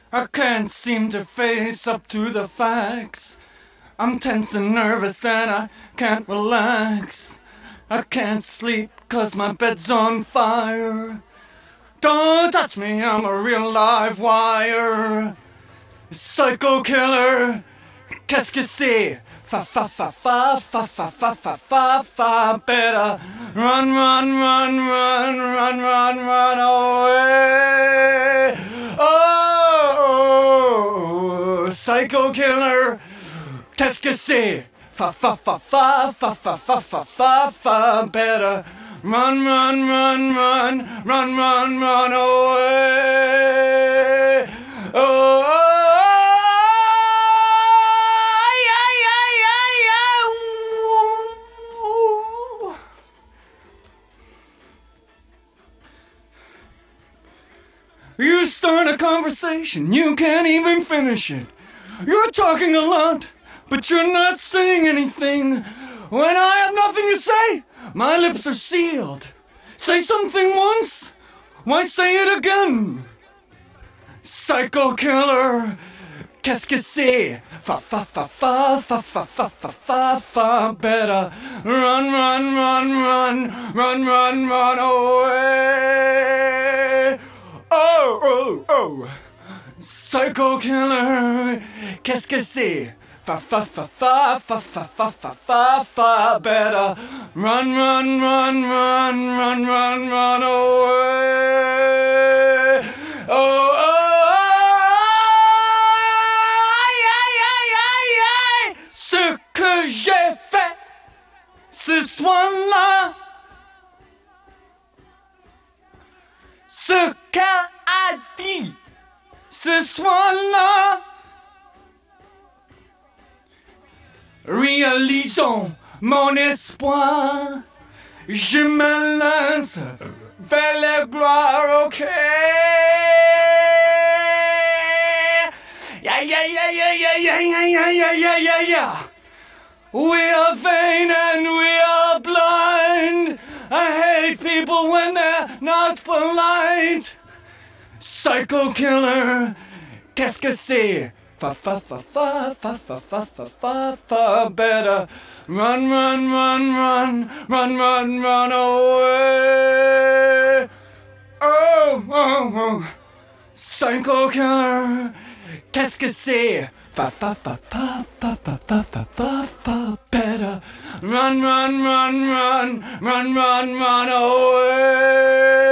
I can't seem to face up to the facts. I'm tense and nervous and I can't relax. I can't sleep 'cause my bed's on fire. Don't touch me, I'm a real live wire. Psycho killer, qu'est-ce que c'est? Fa fa fa fa fa fa fa fa fa fa. Better run, run, run, run, run, run, run away. Oh, psycho killer, qu'est-ce que c'est? Fa fa fa fa fa fa fa fa fa fa. Better run, run, run, run, run, run, run away. Oh. You start a conversation, you can't even finish it. You're talking a lot, but you're not saying anything. When I have nothing to say, my lips are sealed. Say something once, why say it again? Psycho killer, qu'est-ce que c'est? Fa fa fa fa fa fa fa fa fa fa. Better run, run, run, run, run, run, run away. Oh, oh, oh. Psycho killer, qu'est-ce que c'est? Fa fa fa fa fa fa fa fa fa fa. Better run, run, run, run, run, run, run away. Oh, oh, aïe, aïe, aïe, aïe, aïe. Ce que j'ai fait ce soir-là, ce qu'elle a dit ce soir-là, réalisons mon espoir. Je me lance vers la gloire, ok? Yeah, yeah, yeah, yeah, yeah, yeah, yeah, yeah, yeah, yeah, yeah, yeah. We are vain and we are blind. I hate people when they're not polite. Psycho killer, qu'est-ce que c'est? Fa fa fa fa fa fa fa fa fa fa. Better run, run, run, run, run, run, run away. Oh, oh, oh. Psycho killer, qu'est-ce que c'est? Fa fa fa fa fa fa fa fa fa fa. Better run, run, run, run, run, run, run away.